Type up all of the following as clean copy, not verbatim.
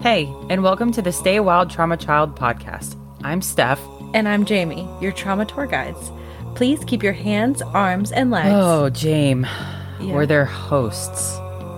Hey, and welcome to the Stay Wild Trauma Child podcast. I'm Steph. And I'm Jamie, your trauma tour guides. Please keep your hands, arms, and legs. Oh, Jame. Yeah. We're their hosts.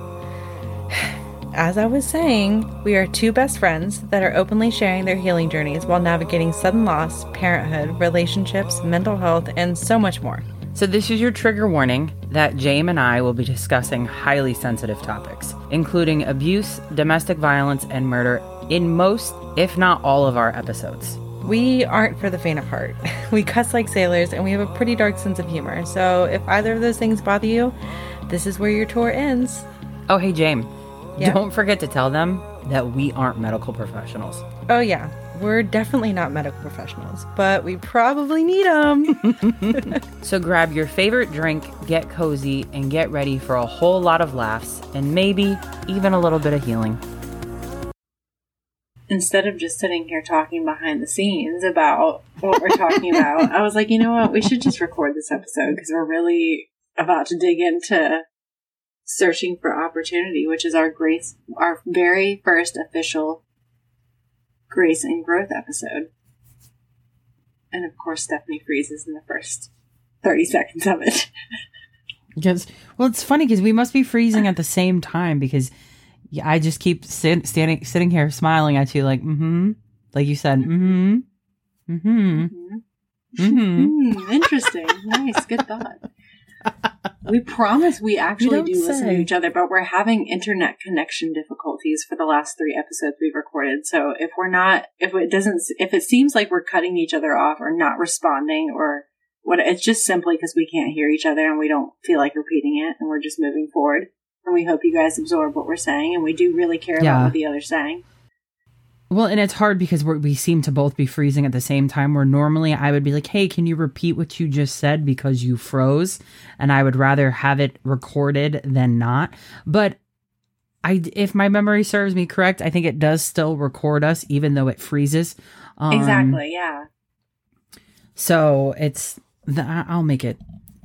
As I was saying, we are two best friends that are openly sharing their healing journeys while navigating sudden loss, parenthood, relationships, mental health, and so much more. So this is your trigger warning that Jame and I will be discussing highly sensitive topics, including abuse, domestic violence, and murder in most, if not all, of our episodes. We aren't for the faint of heart. We cuss like sailors, and we have a pretty dark sense of humor. So if either of those things bother you, this is where your tour ends. Oh, hey, Jame. Yeah? Don't forget to tell them that we aren't medical professionals. Oh, yeah. We're definitely not medical professionals, but we probably need them. So grab your favorite drink, get cozy, and get ready for a whole lot of laughs and maybe even a little bit of healing. Instead of just sitting here talking behind the scenes about what we're talking about, I was like, you know what? We should just record this episode because we're really about to dig into Searching for Opportunity, which is our very first official Grace and Growth episode. And of course, Stephanie freezes in the first 30 seconds of it. Because, well, it's funny because we must be freezing at the same time because I just keep sitting here smiling at you like, like you said, Interesting. Nice. Good thought. We promise we actually do listen to each other, but we're having internet connection difficulties for the last 3 episodes we've recorded. So if it seems like we're cutting each other off or not responding or what, it's just simply because we can't hear each other and we don't feel like repeating it and we're just moving forward. And we hope you guys absorb what we're saying and we do really care about what the other's saying. Well, and it's hard because we seem to both be freezing at the same time, where normally I would be like, hey, can you repeat what you just said because you froze? And I would rather have it recorded than not. But if my memory serves me correct, I think it does still record us, even though it freezes. Exactly, yeah. So I'll make it.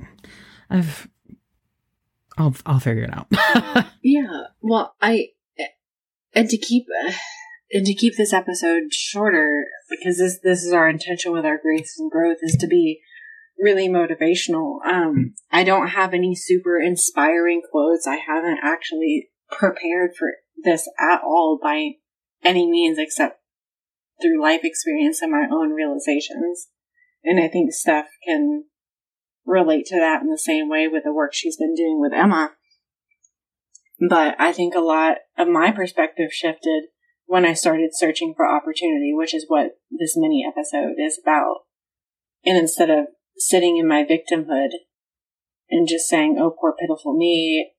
I'll figure it out. Yeah, well, And to keep this episode shorter, because this is our intention with our Grace and Growth, is to be really motivational. I don't have any super inspiring quotes. I haven't actually prepared for this at all by any means, except through life experience and my own realizations. And I think Steph can relate to that in the same way with the work she's been doing with Emma. But I think a lot of my perspective shifted when I started searching for opportunity, which is what this mini episode is about. And instead of sitting in my victimhood and just saying, oh, poor pitiful me,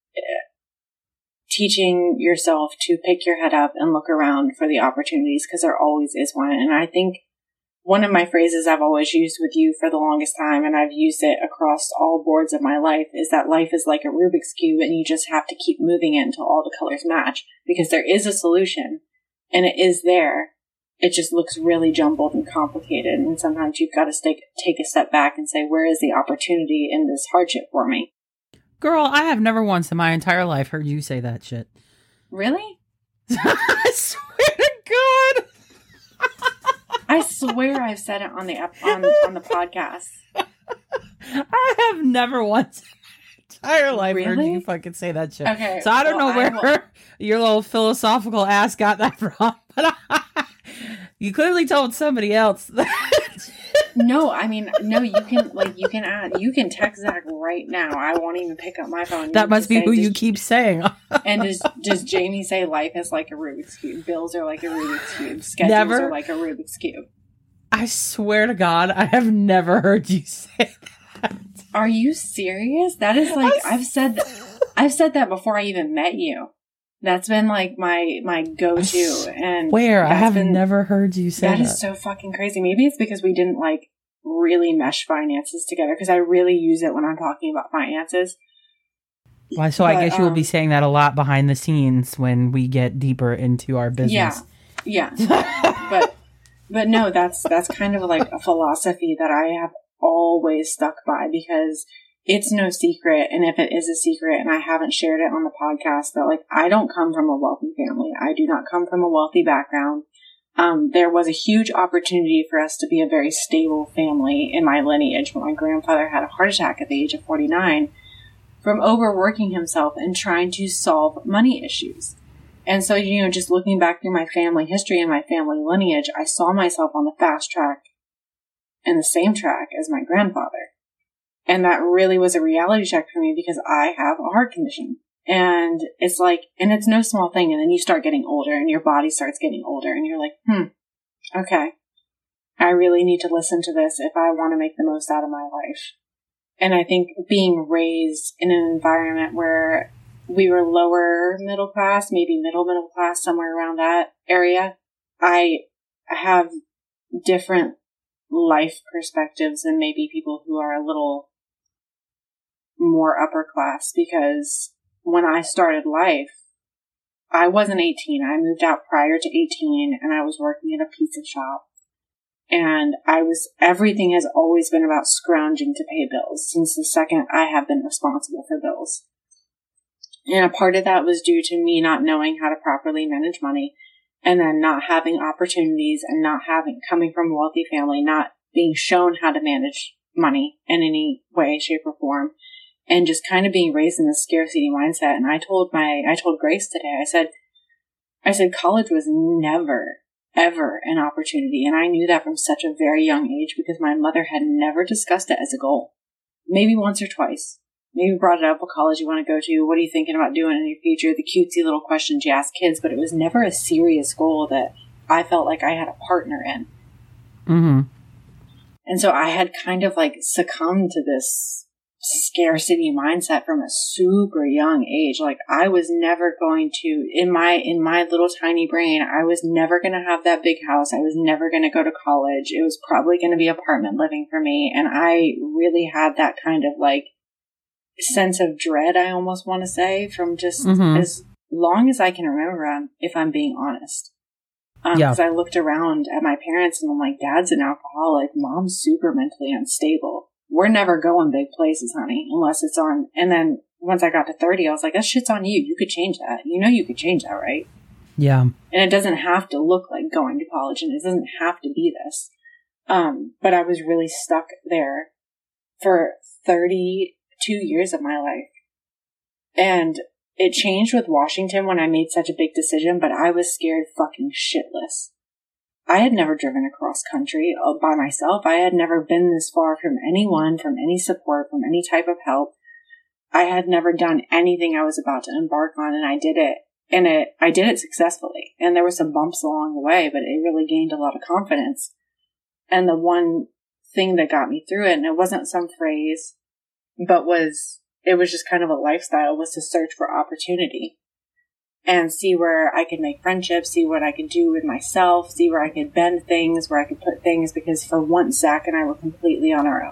teaching yourself to pick your head up and look around for the opportunities, because there always is one. And I think one of my phrases I've always used with you for the longest time, and I've used it across all boards of my life, is that life is like a Rubik's Cube and you just have to keep moving it until all the colors match, because there is a solution and it is there. It just looks really jumbled and complicated, and sometimes you've got to take a step back and say, where is the opportunity in this hardship for me? Girl, I have never once in my entire life heard you say that shit. Really? I swear to God. I swear I've said it on the podcast. I have never once in my entire life heard you fucking say that shit. Okay, so I don't know where your little philosophical ass got that from, but you clearly told somebody else. No, I mean, no, you can text Zach right now. I won't even pick up my phone. That must be who you keep saying. And does Jamie say life is like a Rubik's Cube? Bills are like a Rubik's Cube. Schedules are like a Rubik's Cube. I swear to God, I have never heard you say that. Are you serious? That is like, I've said that before I even met you. That's been like my go-to. And I have never heard you say that. That is so fucking crazy. Maybe it's because we didn't like really mesh finances together, because I really use it when I'm talking about finances. Well, so I guess you will be saying that a lot behind the scenes when we get deeper into our business. Yeah. But no, that's kind of like a philosophy that I have always stuck by, because it's no secret, and if it is a secret and I haven't shared it on the podcast, that like I don't come from a wealthy family. I do not come from a wealthy background. There was a huge opportunity for us to be a very stable family in my lineage when my grandfather had a heart attack at the age of 49 from overworking himself and trying to solve money issues. And so, just looking back through my family history and my family lineage, I saw myself on the fast track and the same track as my grandfather. And that really was a reality check for me because I have a heart condition. And it's like, and it's no small thing. And then you start getting older and your body starts getting older and you're like, okay, I really need to listen to this if I want to make the most out of my life. And I think being raised in an environment where we were lower middle class, maybe middle class, somewhere around that area, I have different life perspectives than maybe people who are a little more upper class, because when I started life, I wasn't 18. I moved out prior to 18 and I was working at a pizza shop. And everything has always been about scrounging to pay bills since the second I have been responsible for bills. And a part of that was due to me not knowing how to properly manage money, and then not having opportunities and coming from a wealthy family, not being shown how to manage money in any way, shape, or form, and just kind of being raised in this scarcity mindset. And I told Grace today, I said college was never, ever an opportunity. And I knew that from such a very young age because my mother had never discussed it as a goal. Maybe once or twice. Maybe brought it up, what college you want to go to, what are you thinking about doing in your future, the cutesy little questions you ask kids, but it was never a serious goal that I felt like I had a partner in. Mm-hmm. And so I had kind of like succumbed to this scarcity mindset from a super young age. Like I was never going to, in my little tiny brain, I was never going to have that big house. I was never going to go to college. It was probably going to be apartment living for me. And I really had that kind of like sense of dread, I almost want to say, from just as long as I can remember, if I'm being honest. Because I looked around at my parents and I'm like, Dad's an alcoholic, Mom's super mentally unstable. We're never going big places, honey, unless it's on. And then once I got to 30, I was like, that shit's on you. You could change that. You could change that, right? Yeah. And it doesn't have to look like going to college, and it doesn't have to be this. But I was really stuck there for 32 years of my life. And it changed with Washington when I made such a big decision, but I was scared fucking shitless. I had never driven across country by myself. I had never been this far from anyone, from any support, from any type of help. I had never done anything I was about to embark on, and I did it. And I did it successfully. And there were some bumps along the way, but it really gained a lot of confidence. And the one thing that got me through it, and it wasn't some phrase, but it was just kind of a lifestyle, was to search for opportunity and see where I could make friendships, see what I could do with myself, see where I could bend things, where I could put things, because for once, Zach and I were completely on our own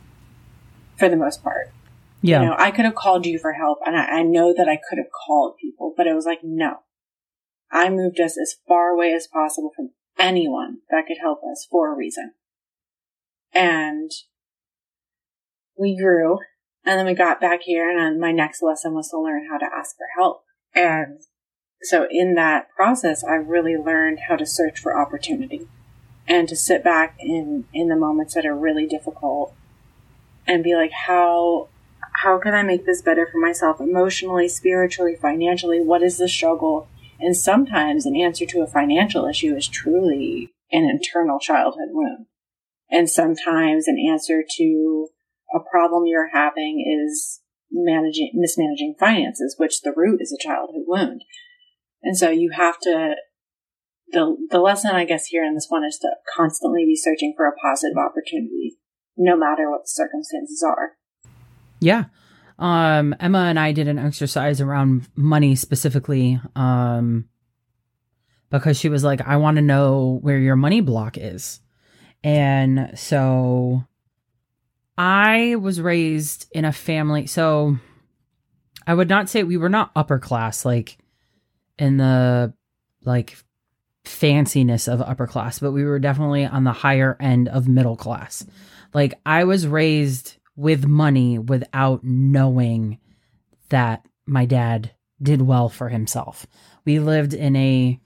for the most part. Yeah. I could have called you for help, and I know that I could have called people, but it was like, no. I moved us as far away as possible from anyone that could help us for a reason. And we grew, and then we got back here, and my next lesson was to learn how to ask for help. And so in that process, I really learned how to search for opportunity and to sit back in the moments that are really difficult and be like, how can I make this better for myself emotionally, spiritually, financially? What is the struggle? And sometimes an answer to a financial issue is truly an internal childhood wound. And sometimes an answer to a problem you're having is mismanaging finances, which the root is a childhood wound. And so you have to, the lesson I guess here in this one is to constantly be searching for a positive opportunity, no matter what the circumstances are. Yeah. Emma and I did an exercise around money specifically, because she was like, I want to know where your money block is. And so I was raised in a family. So I would not say we were not upper class, like in the like fanciness of upper class, but we were definitely on the higher end of middle class. Like I was raised with money without knowing that my dad did well for himself. We lived in a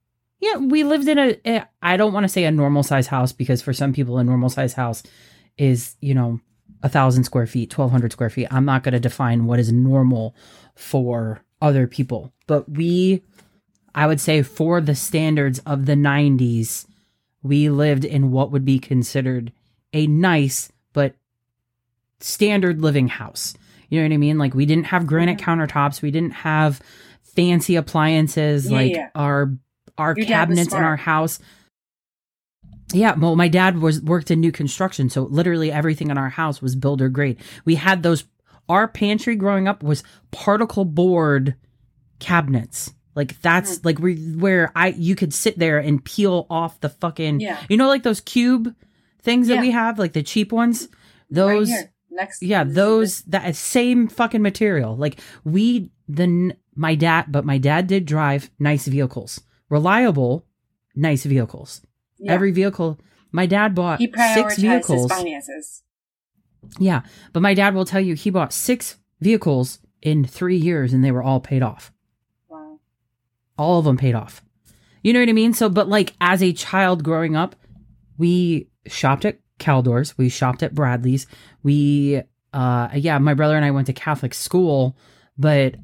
I don't want to say a normal size house, because for some people a normal size house is, 1,000 square feet, 1,200 square feet. I'm not going to define what is normal for other people, but I would say for the standards of the 90s, we lived in what would be considered a nice but standard living house. You know what I mean? Like, we didn't have granite countertops. We didn't have fancy appliances our Your cabinets in our house. Yeah, well, my dad worked in new construction, so literally everything in our house was builder grade. We had our pantry growing up was particle board cabinets. Like, that's like where you could sit there and peel off the fucking, like those cube things that we have, like the cheap ones. Those, right here, that same fucking material. Like, my dad did drive nice vehicles, reliable, nice vehicles. Yeah. Every vehicle, my dad bought 6 vehicles. His finances. Yeah, but my dad will tell you he bought 6 vehicles in 3 years, and they were all paid off. Wow. All of them paid off. You know what I mean? So, but like, as a child growing up, we shopped at Caldor's, we shopped at Bradley's. My brother and I went to Catholic school, but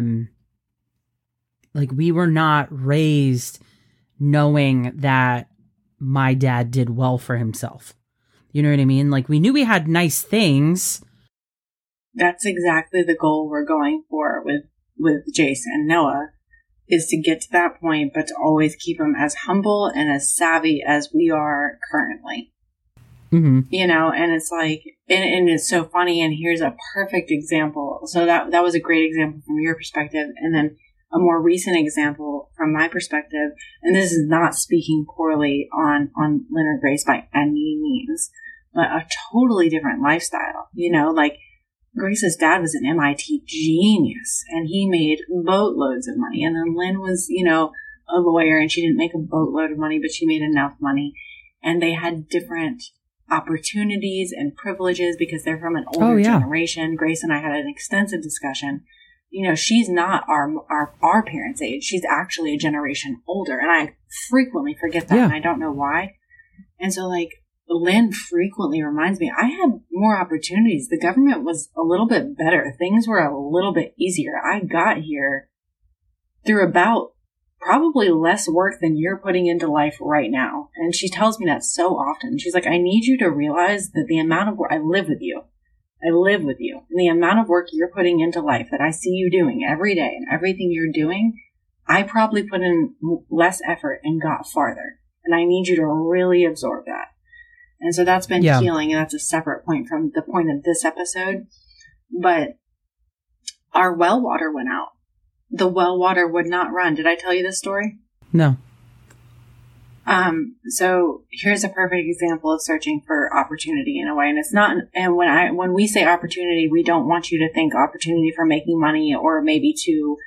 like, we were not raised knowing that my dad did well for himself. You know what I mean? Like, we knew we had nice things. That's exactly the goal we're going for with Jace and Noah, is to get to that point, but to always keep them as humble and as savvy as we are currently. Mm-hmm. And it's like, and it's so funny. And here's a perfect example. So that was a great example from your perspective. And then a more recent example from my perspective, and this is not speaking poorly on Lynn or Grace by any means, but a totally different lifestyle. Like, Grace's dad was an MIT genius, and he made boatloads of money. And then Lynn was, a lawyer, and she didn't make a boatload of money, but she made enough money. And they had different opportunities and privileges because they're from an older generation. Grace and I had an extensive discussion. She's not our parents' age. She's actually a generation older. And I frequently forget that, and I don't know why. And so, like, Lynn frequently reminds me, I had more opportunities. The government was a little bit better. Things were a little bit easier. I got here through about probably less work than you're putting into life right now. And she tells me that so often. She's like, I need you to realize that the amount of work, I live with you. And the amount of work you're putting into life that I see you doing every day and everything you're doing, I probably put in less effort and got farther. And I need you to really absorb that. And so that's been healing. And that's a separate point from the point of this episode. But our well water went out. The well water would not run. Did I tell you this story? No. So here's a perfect example of searching for opportunity in a way. And it's not, and when we say opportunity, we don't want you to think opportunity for making money or maybe to,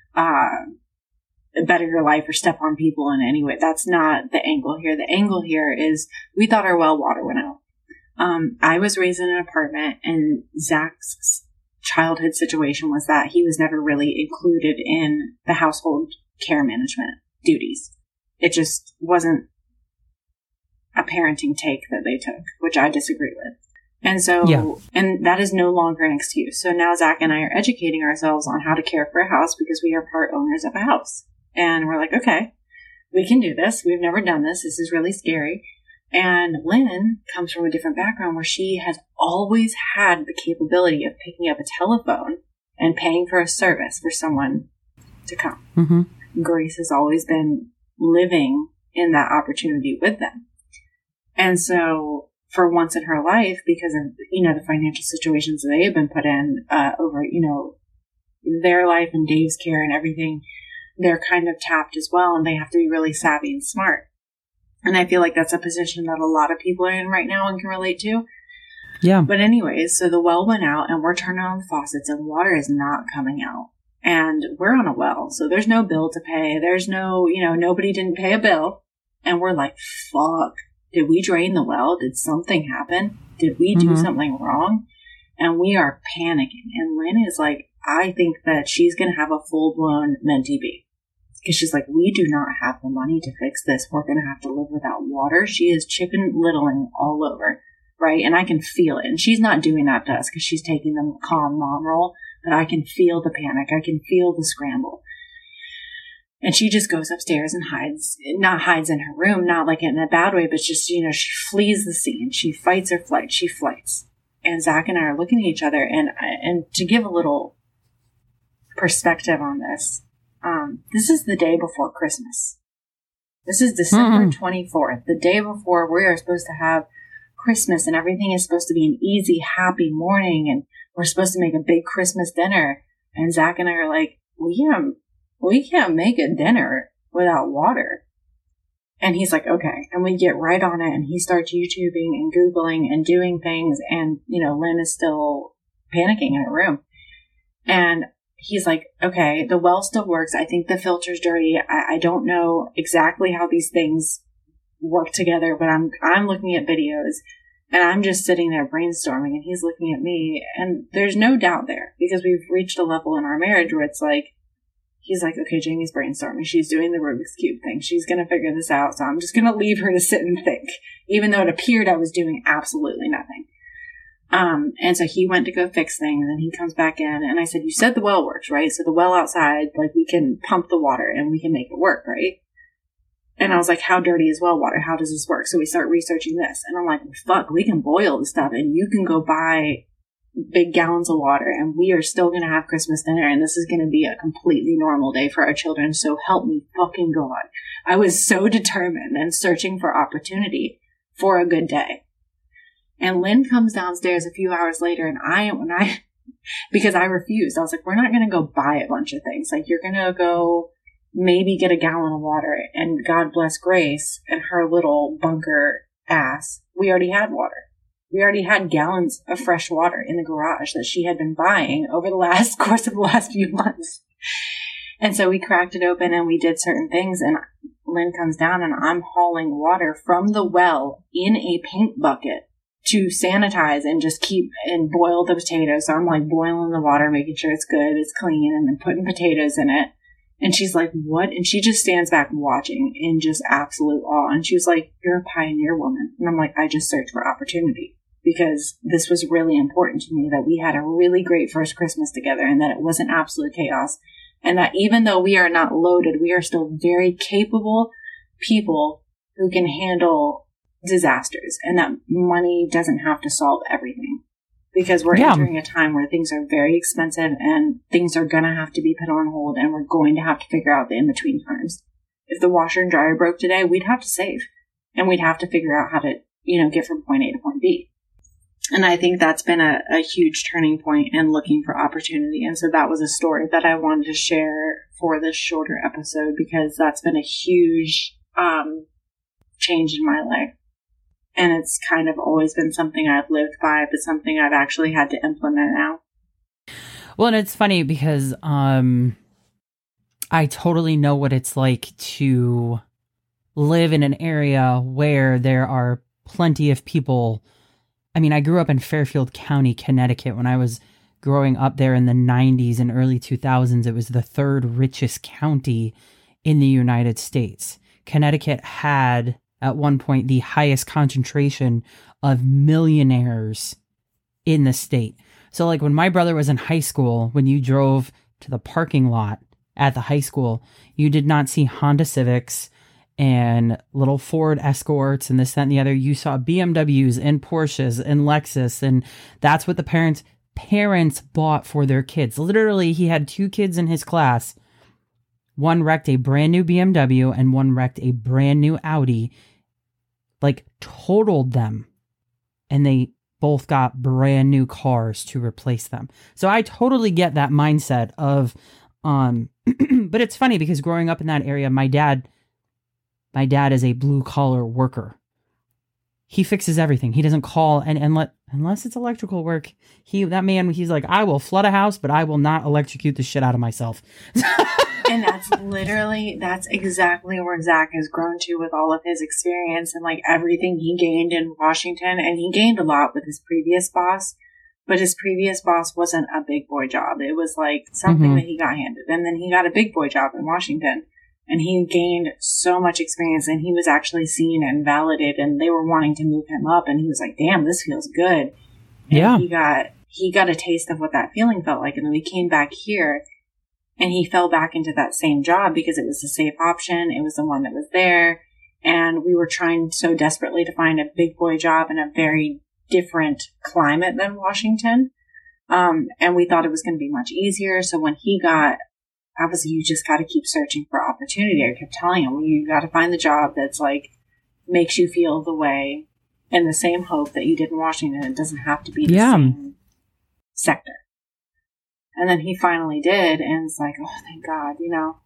better your life or step on people in any way. That's not the angle here. The angle here is we thought our well water went out. I was raised in an apartment, and Zach's childhood situation was that he was never really included in the household care management duties. It just wasn't a parenting take that they took, which I disagree with. And so, and that is no longer an excuse. So now Zach and I are educating ourselves on how to care for a house because we are part owners of a house. And we're like, okay, we can do this. We've never done this. This is really scary. And Lynn comes from a different background where she has always had the capability of picking up a telephone and paying for a service for someone to come. Mm-hmm. Grace has always been living in that opportunity with them. And so for once in her life, because of, the financial situations that they have been put in over, their life and Dave's care and everything, they're kind of tapped as well, and they have to be really savvy and smart. And I feel like that's a position that a lot of people are in right now and can relate to. Yeah. But anyways, so the well went out, and we're turning on the faucets, and water is not coming out. And we're on a well, so there's no bill to pay. There's no, nobody didn't pay a bill. And we're like, fuck, did we drain the well? Did something happen? Did we do something wrong? and we are panicking. And Lynn is like, I think that she's going to have a full-blown Menti B. Because she's like, we do not have the money to fix this. We're going to have to live without water. She is Chicken Littling all over, right? And I can feel it. And she's not doing that to us because she's taking the calm mom role. But I can feel the panic. I can feel the scramble. And she just goes upstairs and not hides in her room, not like in a bad way, but just, she flees the scene. She fights her flight. She flights. And Zach and I are looking at each other. And to give a little perspective on this, this is the day before Christmas. This is December 24th, the day before we are supposed to have Christmas, and everything is supposed to be an easy, happy morning, and we're supposed to make a big Christmas dinner. And Zach and I are like, we can't make a dinner without water. And he's like, okay. And we get right on it, and he starts YouTubing and Googling and doing things. And, Lynn is still panicking in her room. And he's like, okay, the well still works. I think the filter's dirty. I don't know exactly how these things work together, but I'm looking at videos, and I'm just sitting there brainstorming, and he's looking at me, and there's no doubt there, because we've reached a level in our marriage where it's like, he's like, okay, Jamie's brainstorming. She's doing the Rubik's Cube thing. She's going to figure this out. So I'm just going to leave her to sit and think, even though it appeared I was doing absolutely nothing. And so he went to go fix things, and he comes back in, and I said, you said the well works, right? So the well outside, like, we can pump the water and we can make it work, right? And I was like, how dirty is well water? How does this work? So we start researching this, and I'm like, fuck, we can boil this stuff, and you can go buy big gallons of water, and we are still going to have Christmas dinner, and this is going to be a completely normal day for our children. So help me fucking God. I was so determined and searching for opportunity for a good day. And Lynn comes downstairs a few hours later, and because I refused, I was like, we're not going to go buy a bunch of things. Like, you're going to go maybe get a gallon of water, and God bless Grace and her little bunker ass. We already had water. We already had gallons of fresh water in the garage that she had been buying over the course of the last few months. And so we cracked it open and we did certain things, and Lynn comes down, and I'm hauling water from the well in a paint bucket to sanitize and just keep and boil the potatoes. So I'm like boiling the water, making sure it's good, it's clean, and then putting potatoes in it. And she's like, what? And she just stands back watching in just absolute awe. And she was like, you're a pioneer woman. And I'm like, I just searched for opportunity, because this was really important to me, that we had a really great first Christmas together, and that it wasn't absolute chaos. And that even though we are not loaded, we are still very capable people who can handle disasters, and that money doesn't have to solve everything, because we're entering a time where things are very expensive, and things are going to have to be put on hold, and we're going to have to figure out the in-between times. If the washer and dryer broke today, we'd have to save, and we'd have to figure out how to, get from point A to point B. And I think that's been a huge turning point in looking for opportunity. And so that was a story that I wanted to share for this shorter episode, because that's been a huge change in my life. And it's kind of always been something I've lived by, but something I've actually had to implement now. Well, and it's funny because I totally know what it's like to live in an area where there are plenty of people. I mean, I grew up in Fairfield County, Connecticut. When I was growing up there in the 90s and early 2000s, it was the third richest county in the United States. Connecticut had, at one point, the highest concentration of millionaires in the state. So, like, when my brother was in high school, when you drove to the parking lot at the high school, you did not see Honda Civics and little Ford Escorts and this, that, and the other. You saw BMWs and Porsches and Lexus, and that's what the parents bought for their kids. Literally, he had 2 kids in his class. One wrecked a brand new BMW and one wrecked a brand new Audi, like totaled them. And they both got brand new cars to replace them. So I totally get that mindset of, but it's funny because growing up in that area, my dad is a blue collar worker. He fixes everything. He doesn't call unless it's electrical work. He's like, I will flood a house, but I will not electrocute the shit out of myself. And that's exactly where Zach has grown to with all of his experience and like everything he gained in Washington. And he gained a lot with his previous boss, but his previous boss wasn't a big boy job. It was like something that he got handed. And then he got a big boy job in Washington, and he gained so much experience, and he was actually seen and validated, and they were wanting to move him up, and he was like, damn, this feels good. And he got a taste of what that feeling felt like. And then we came back here, and he fell back into that same job because it was a safe option. It was the one that was there. And we were trying so desperately to find a big boy job in a very different climate than Washington. And we thought it was going to be much easier. So when he got, obviously you just got to keep searching for opportunity. I kept telling him, you got to find the job that's like, makes you feel the way and the same hope that you did in Washington. It doesn't have to be the same sector. And then he finally did. And it's like, oh, thank God, you know,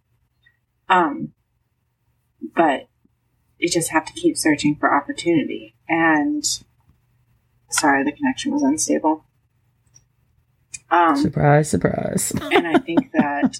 but you just have to keep searching for opportunity. And sorry, the connection was unstable. Surprise, surprise. And I think that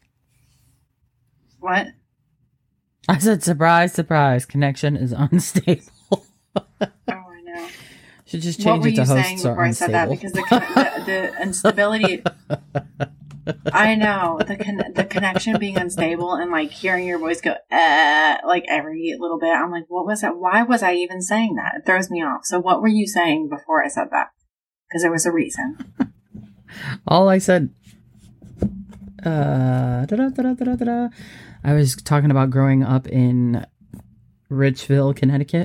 what? I said surprise, surprise. Connection is unstable. Oh, I know. Should just change it to hosts are unstable. What were you saying before I said that? Because the instability. I know the connection being unstable and like hearing your voice go like every little bit. I'm like, what was that? Why was I even saying that? It throws me off. So what were you saying before I said that? Because there was a reason. All I said, I was talking about growing up in Richville, Connecticut,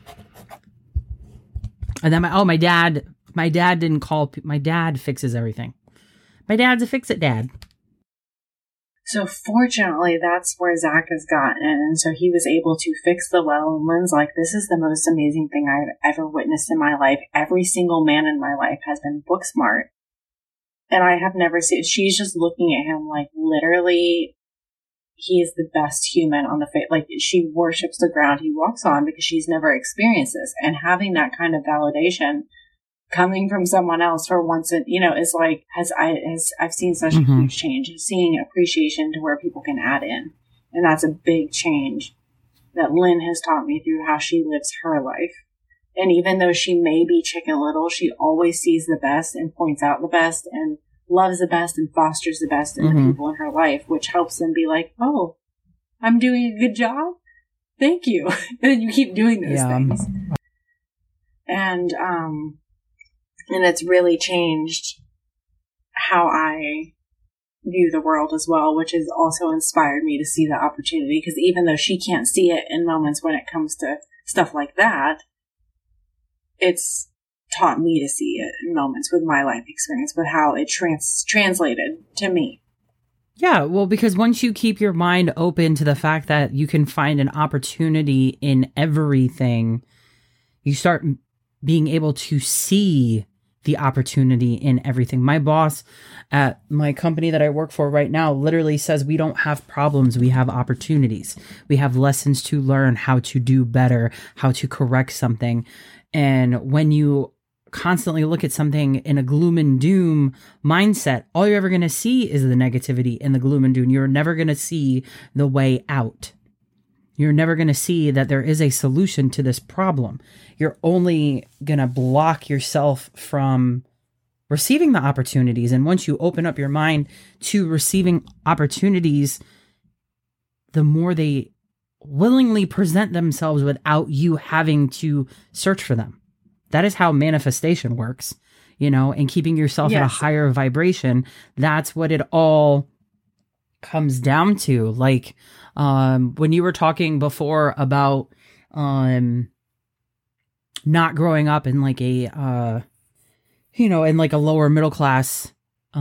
and then my dad didn't call. My dad fixes everything. My dad's a fix-it dad. So fortunately, that's where Zach has gotten. And so he was able to fix the well. And Lynn's like, this is the most amazing thing I've ever witnessed in my life. Every single man in my life has been book smart. And I have never seen, she's just looking at him like literally he is the best human on the face. Like she worships the ground he walks on because she's never experienced this. And having that kind of validation coming from someone else for once, it, you know, is like, I've seen such a huge change, seeing appreciation to where people can add in. And that's a big change that Lynn has taught me through how she lives her life. And even though she may be Chicken Little, she always sees the best and points out the best and loves the best and fosters the best in the people in her life, which helps them be like, oh, I'm doing a good job. Thank you. And then you keep doing those things. And it's really changed how I view the world as well, which has also inspired me to see the opportunity. Because even though she can't see it in moments when it comes to stuff like that, it's taught me to see it in moments with my life experience, with how it translated to me. Yeah, well, because once you keep your mind open to the fact that you can find an opportunity in everything, you start being able to see the opportunity in everything. My boss at my company that I work for right now literally says we don't have problems, we have opportunities. We have lessons to learn how to do better, how to correct something. And when you constantly look at something in a gloom and doom mindset, all you're ever going to see is the negativity and the gloom and doom. You're never going to see the way out. You're never going to see that there is a solution to this problem. You're only going to block yourself from receiving the opportunities. And once you open up your mind to receiving opportunities, the more they willingly present themselves without you having to search for them. That is how manifestation works, you know, and keeping yourself at a higher vibration. That's what it all comes down to. Like, when you were talking before about, not growing up in like a, in like a lower middle class,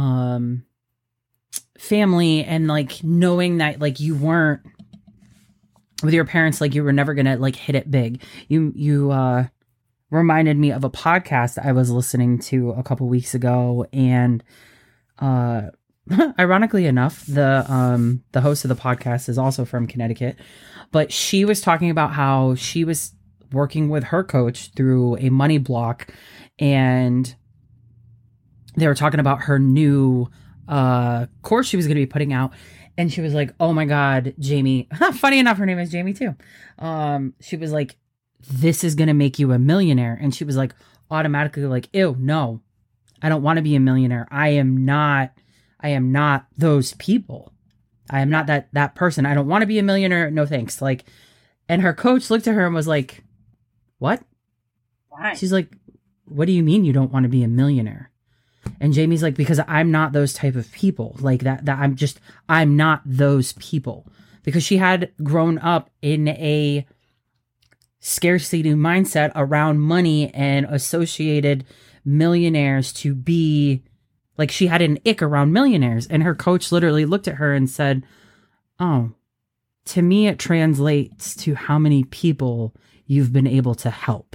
family, and like knowing that like you weren't with your parents, like you were never going to like hit it big. You reminded me of a podcast I was listening to a couple weeks ago, and, ironically enough, the host of the podcast is also from Connecticut, but she was talking about how she was working with her coach through a money block, and they were talking about her new course she was going to be putting out. And she was like, oh my God, Jamie. Funny enough, her name is Jamie too. She was like, this is going to make you a millionaire. And she was like, automatically like, ew, no. I don't want to be a millionaire. I am not those people. I am not that person. I don't want to be a millionaire. No thanks. Like, and her coach looked at her and was like, what? Why? She's like, what do you mean you don't want to be a millionaire? And Jamie's like, because I'm not those type of people. Like that I'm not those people. Because she had grown up in a scarcity mindset around money and associated millionaires to be like, she had an ick around millionaires. And her coach literally looked at her and said, oh, to me, it translates to how many people you've been able to help.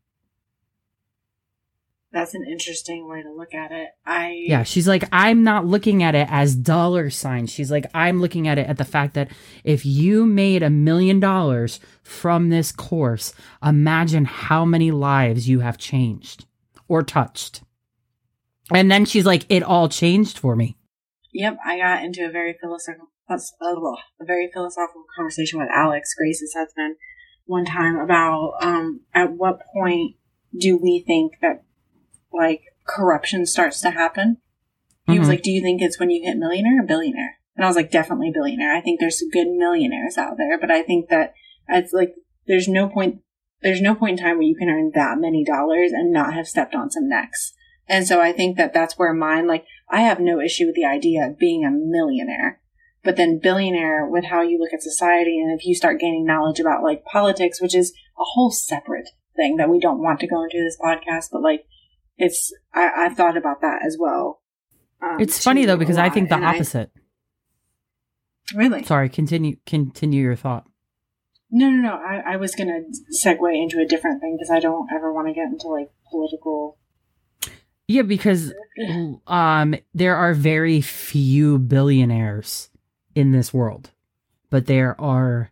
That's an interesting way to look at it. Yeah, she's like, I'm not looking at it as dollar signs. She's like, I'm looking at it at the fact that if you made $1 million from this course, imagine how many lives you have changed or touched. And then she's like, it all changed for me. Yep, I got into a very philosophical conversation with Alex, Grace's husband, one time about at what point do we think that like corruption starts to happen. He was like, do you think it's when you hit millionaire or billionaire? And I was like, definitely billionaire. I think there's some good millionaires out there, but I think that it's like there's no point in time where you can earn that many dollars and not have stepped on some necks. And so I think that that's where mine, like, I have no issue with the idea of being a millionaire, but then billionaire with how you look at society. And if you start gaining knowledge about like politics, which is a whole separate thing that we don't want to go into this podcast, but like, I've thought about that as well. It's funny though, because I think the opposite. Really? Sorry, continue your thought. No. I was going to segue into a different thing because I don't ever want to get into like political. Yeah, because there are very few billionaires in this world, but there are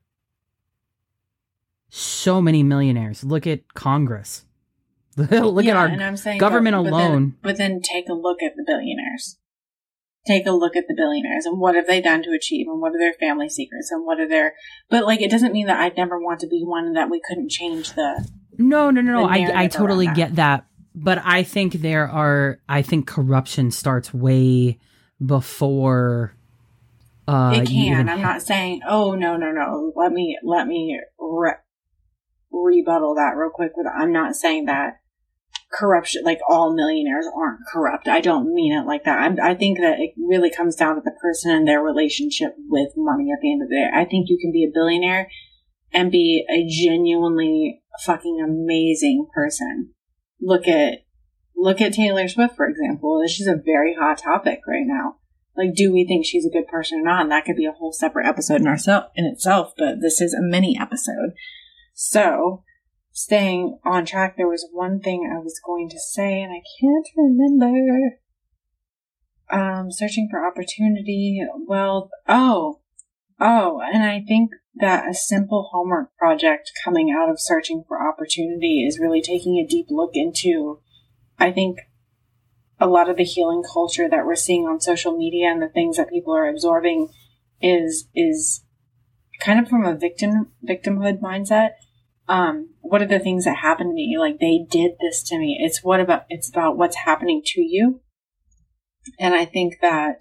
so many millionaires. Look at Congress. Look at our government alone. But then take a look at the billionaires. Take a look at the billionaires and what have they done to achieve and what are their family secrets and what are their... But like, it doesn't mean that I'd never want to be one and that we couldn't change the... No. I totally get that. But I think I think corruption starts way before... it can. I'm not saying, oh, no. Let me rebuttal that real quick. I'm not saying that corruption, like all millionaires aren't corrupt. I don't mean it like that. I think that it really comes down to the person and their relationship with money at the end of the day. I think you can be a billionaire and be a genuinely fucking amazing person. Look at Taylor Swift, for example. She's a very hot topic right now. Like, do we think she's a good person or not? And that could be a whole separate episode in itself, but this is a mini episode. So, staying on track, there was one thing I was going to say, and I can't remember. Searching for opportunity. Well, and I think that a simple homework project coming out of searching for opportunity is really taking a deep look into, I think, a lot of the healing culture that we're seeing on social media and the things that people are absorbing is kind of from a victimhood mindset. What are the things that happened to me? Like, they did this to me. It's about what's happening to you. And I think that,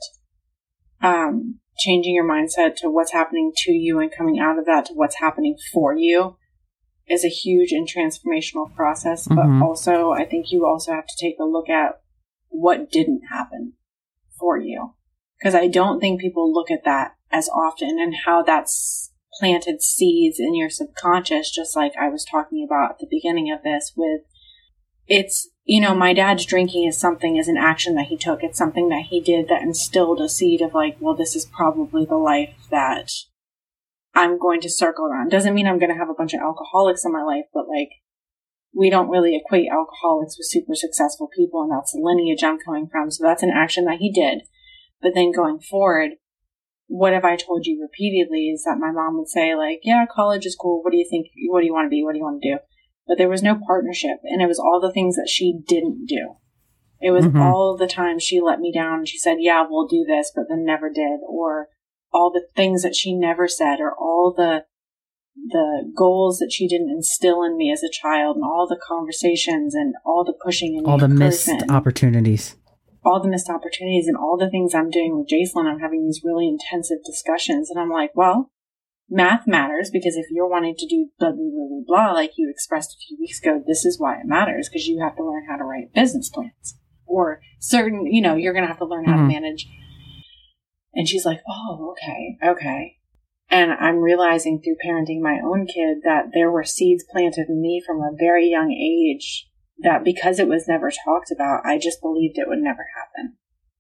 changing your mindset to what's happening to you and coming out of that to what's happening for you is a huge and transformational process. Mm-hmm. But also, I think you also have to take a look at what didn't happen for you. Because I don't think people look at that as often and how that's planted seeds in your subconscious, just like I was talking about at the beginning of this with it's, my dad's drinking is an action that he took. It's something that he did that instilled a seed of like, well, this is probably the life that I'm going to circle around. Doesn't mean I'm going to have a bunch of alcoholics in my life, but like, we don't really equate alcoholics with super successful people, and that's the lineage I'm coming from. So that's an action that he did. But then going forward, what have I told you repeatedly is that my mom would say, like, yeah, college is cool. What do you think? What do you want to be? What do you want to do? But there was no partnership, and it was all the things that she didn't do. It was all the time she let me down, and she said, yeah, we'll do this, but then never did. Or all the things that she never said, or all the the goals that she didn't instill in me as a child, and all the conversations and all the pushing and all the missed opportunities. All the missed opportunities and all the things I'm doing with Jacelyn. I'm having these really intensive discussions, and I'm like, well, math matters, because if you're wanting to do blah, blah, blah, blah, blah, like you expressed a few weeks ago, this is why it matters, because you have to learn how to write business plans, or certain, you're going to have to learn how to manage. And she's like, oh, okay. And I'm realizing through parenting my own kid that there were seeds planted in me from a very young age that, because it was never talked about, I just believed it would never happen.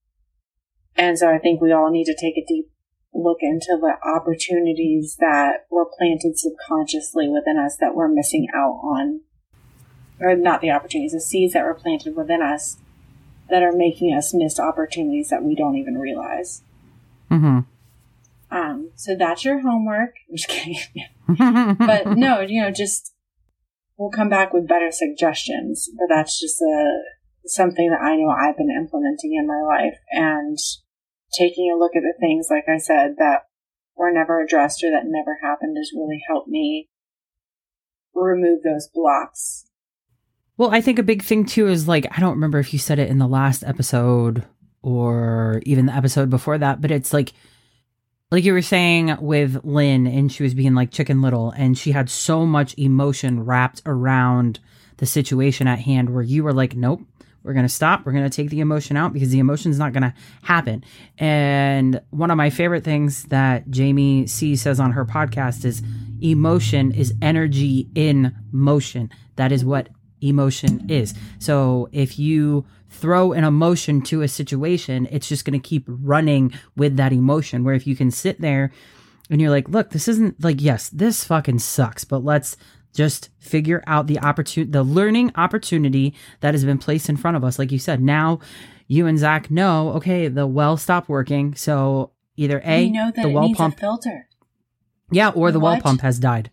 And so I think we all need to take a deep look into the opportunities that were planted subconsciously within us that we're missing out on. Or not the opportunities, the seeds that were planted within us that are making us miss opportunities that we don't even realize. Mm-hmm. So that's your homework. I'm just kidding. But no, just, we'll come back with better suggestions. But that's just something that I know I've been implementing in my life, and taking a look at the things, like I said, that were never addressed or that never happened has really helped me remove those blocks. Well, I think a big thing too is, like, I don't remember if you said it in the last episode or even the episode before that, but it's like you were saying with Lynn, and she was being like Chicken Little, and she had so much emotion wrapped around the situation at hand, where you were like, nope, we're going to stop. We're going to take the emotion out, because the emotion's not going to happen. And one of my favorite things that Jamie C says on her podcast is, emotion is energy in motion. That is what emotion is. So if you throw an emotion to a situation, it's just going to keep running with that emotion. Where if you can sit there and you're like, look, this isn't like, yes, this fucking sucks, but let's just figure out the learning opportunity that has been placed in front of us. Like you said, now you and Zach know, okay, the well stopped working. So either the well pump filter. Yeah. Or the well pump has died.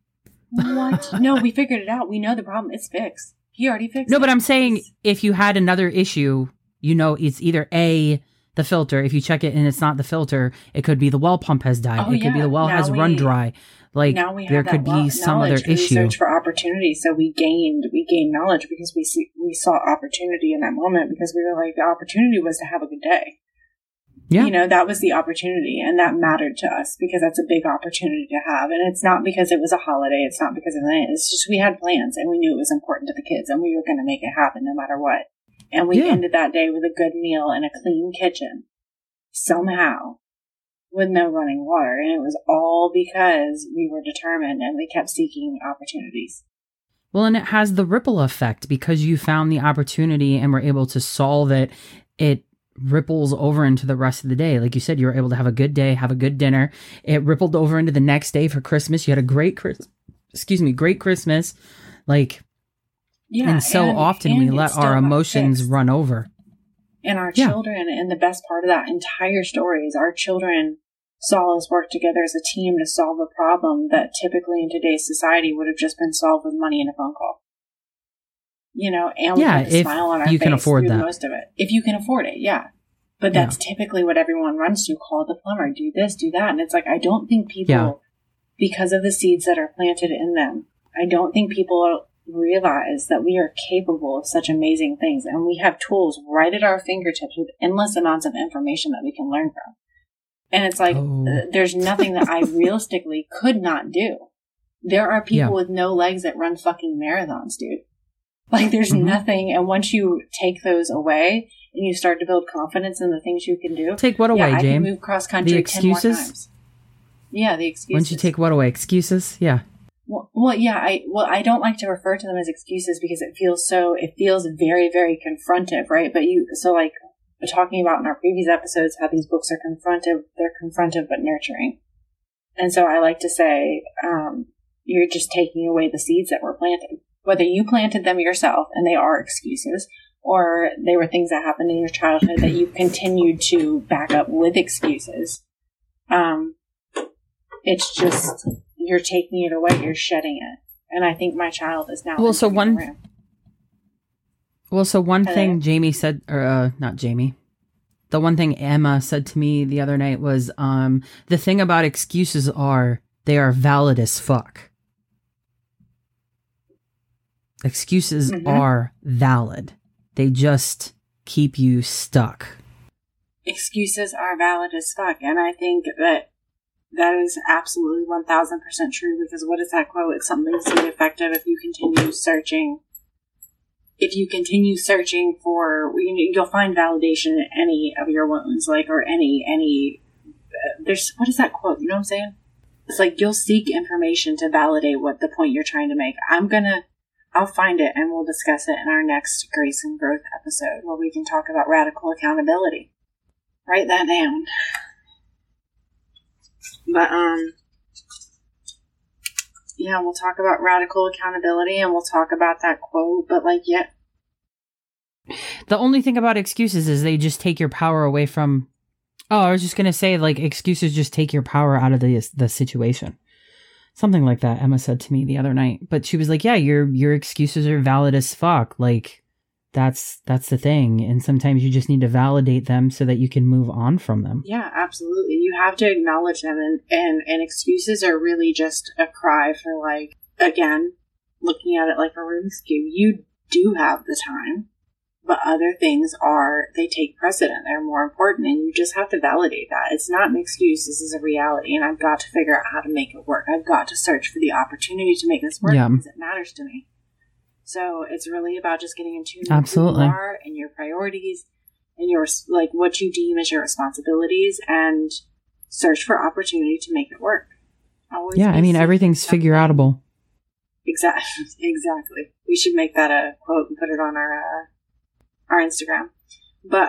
What? No, we figured it out. We know the problem. It's fixed. He already fixed it. No, but I'm saying, if you had another issue, it's either the filter. If you check it and it's not the filter, it could be the well pump has died. It could be the well has run dry. Like, there could be some other issue. Search for opportunity. So we gained knowledge, because we saw opportunity in that moment, because we were like, the opportunity was to have a good day. Yeah. That was the opportunity, and that mattered to us, because that's a big opportunity to have. And it's not because it was a holiday. It's not because of that. It's just, we had plans, and we knew it was important to the kids, and we were going to make it happen no matter what. And we ended that day with a good meal and a clean kitchen, somehow, with no running water. And it was all because we were determined, and we kept seeking opportunities. Well, and it has the ripple effect, because you found the opportunity and were able to solve it. It ripples over into the rest of the day. Like you said, you were able to have a good day, have a good dinner. It rippled over into the next day for Christmas. You had a great Christmas. Like, and so often we let our emotions run over. And our children, and the best part of that entire story is our children saw us work together as a team to solve a problem that typically in today's society would have just been solved with money and a phone call. And we had a smile on our face can afford through that. most of it. If you can afford it, But that's typically what everyone runs to. Call the plumber, do this, do that. And it's like, I don't think people, because of the seeds that are planted in them, I don't think people realize that we are capable of such amazing things. And we have tools right at our fingertips with endless amounts of information that we can learn from. And it's like, there's nothing that I realistically could not do. There are people with no legs that run fucking marathons, dude. Like, there's nothing. And once you take those away and you start to build confidence in the things you can do. Take what away, James? I can move cross country 10 more times. Yeah, the excuses. Once you take what away? Excuses? Yeah. I don't like to refer to them as excuses, because it feels very, very confrontive, right? But like talking about in our previous episodes, how these books are they're confrontive but nurturing. And so I like to say, you're just taking away the seeds that were planted. Whether you planted them yourself and they are excuses, or they were things that happened in your childhood that you continued to back up with excuses. It's just, you're taking it away, you're shedding it. And I think my child is now. One thing Jamie said, or not Jamie, the one thing Emma said to me the other night was, the thing about excuses are they are valid as fuck. Excuses are valid. They just keep you stuck. Excuses are valid as fuck. And I think that is absolutely 1000% true, because what is that quote? It's something to the effect of, if you continue searching for, you'll find validation in any of your wounds, like, or any, there's, what is that quote? You know what I'm saying? It's like, you'll seek information to validate what the point you're trying to make. I'll find it and we'll discuss it in our next Grace and Growth episode, where we can talk about radical accountability. Write that down. But, yeah, we'll talk about radical accountability and we'll talk about that quote, but like, yeah. The only thing about excuses is they just take your power away from, I was just going to say, like, excuses just take your power out of the situation. Something like that Emma said to me the other night. But she was like, yeah, your excuses are valid as fuck. Like, that's the thing. And sometimes you just need to validate them so that you can move on from them. Yeah, absolutely. You have to acknowledge them. And excuses are really just a cry for, like, again, looking at it like a Rubik's Cube. You do have the time, but other things they take precedent. They're more important, and you just have to validate that. It's not an excuse. This is a reality, and I've got to figure out how to make it work. I've got to search for the opportunity to make this work because it matters to me. So it's really about just getting in tune with who you are and your priorities and your, like, what you deem as your responsibilities, and search for opportunity to make it work. Everything's figure outable. Exactly. We should make that a quote and put it on our Instagram. But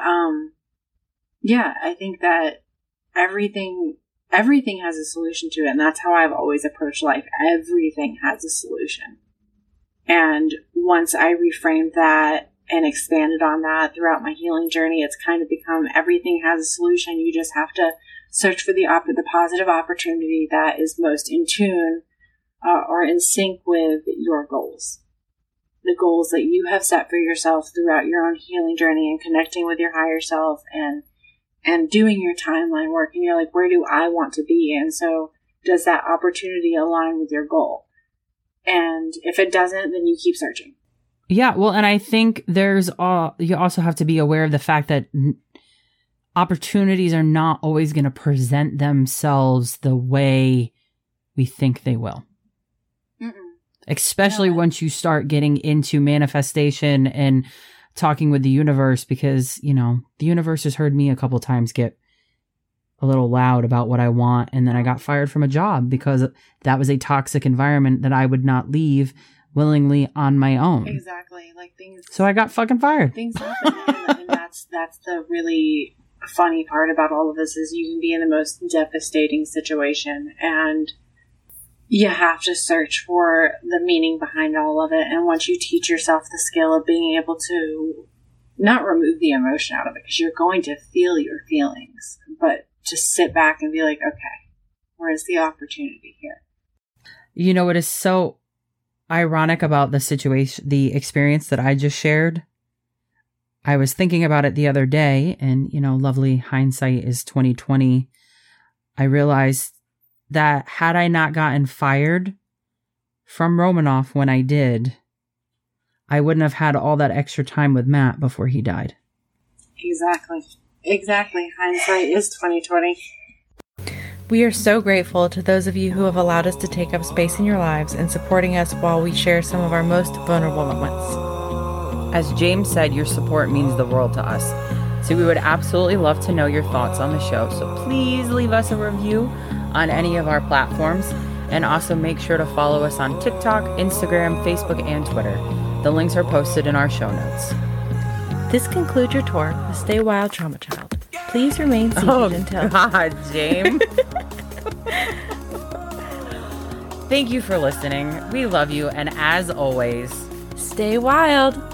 yeah, I think that everything has a solution to it, and that's how I've always approached life. Everything has a solution. And once I reframed that and expanded on that throughout my healing journey, it's kind of become everything has a solution. You just have to search for the positive opportunity that is most in tune or in sync with your goals. The goals that you have set for yourself throughout your own healing journey, and connecting with your higher self and doing your timeline work. And you're like, where do I want to be? And so does that opportunity align with your goal? And if it doesn't, then you keep searching. Yeah, well, and I think you also have to be aware of the fact that opportunities are not always going to present themselves the way we think they will. Especially once you start getting into manifestation and talking with the universe, because, the universe has heard me a couple times get a little loud about what I want. And then I got fired from a job because that was a toxic environment that I would not leave willingly on my own. Exactly. Like things. So I got fucking fired. Things happen. And that's the really funny part about all of this, is you can be in the most devastating situation, and you have to search for the meaning behind all of it. And once you teach yourself the skill of being able to not remove the emotion out of it, because you're going to feel your feelings, but just sit back and be like, okay, where's the opportunity here? You know what is so ironic about the situation, the experience that I just shared? I was thinking about it the other day, and, lovely hindsight is 2020. I realized that had I not gotten fired from Romanoff when I did, I wouldn't have had all that extra time with Matt before he died. Exactly. Hindsight is 2020. We are so grateful to those of you who have allowed us to take up space in your lives and supporting us while we share some of our most vulnerable moments. As James said, your support means the world to us. So we would absolutely love to know your thoughts on the show. So please leave us a review on any of our platforms. And also make sure to follow us on TikTok, Instagram, Facebook, and Twitter. The links are posted in our show notes. This concludes your tour with Stay Wild Trauma Child. Please remain seated until... Oh, God, James. Thank you for listening. We love you. And as always, stay wild.